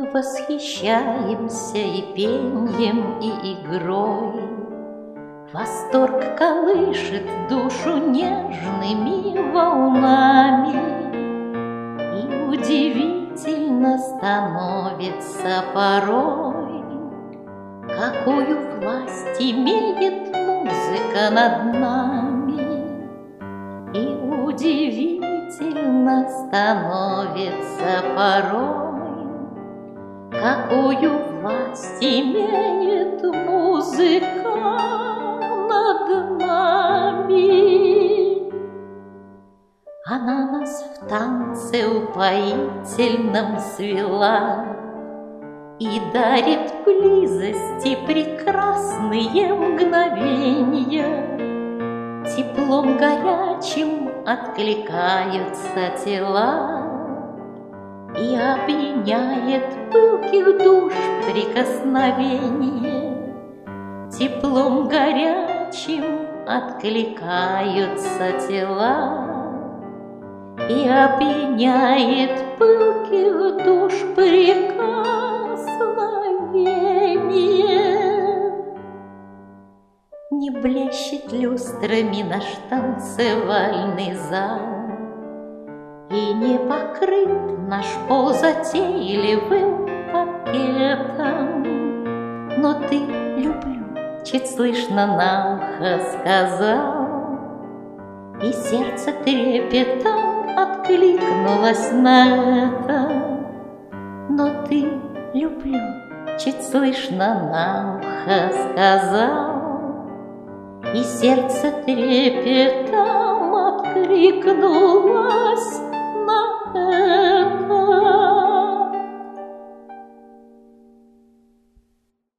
Восхищаемся и пеньем, и игрой. Восторг колышет душу нежными волнами, и удивительно становится порой, какую власть имеет музыка над нами. И удивительно становится порой, какую власть имеет музыка над нами. Она нас в танце упоительном свела и дарит близости прекрасные мгновенья. Теплом горячим откликаются тела, и опьяняет пылких душ прикосновение. Теплом горячим откликаются тела, и опьяняет пылких душ прикосновение. Не блещет люстрами наш танцевальный зал, и не покрыт наш пол затейливым паркетом. Но ты люблю, чуть слышно на ухо сказал, и сердце трепетом откликнулось на это. Но ты люблю, чуть слышно на ухо сказал, и сердце трепетом откликнулось на это.